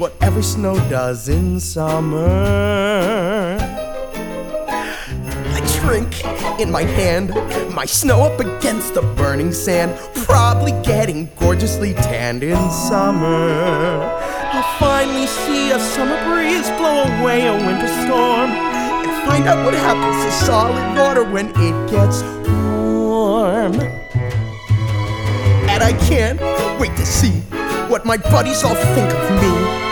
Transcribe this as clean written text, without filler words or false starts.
what every snow does in summer. I drink in my hand, my snow up against the burning sand, probably getting gorgeously tanned in summer. I'll finally see a summer breeze blow away a winter storm, and find out what happens to solid water when it gets warm. And I can't wait to see what my buddies all think of me.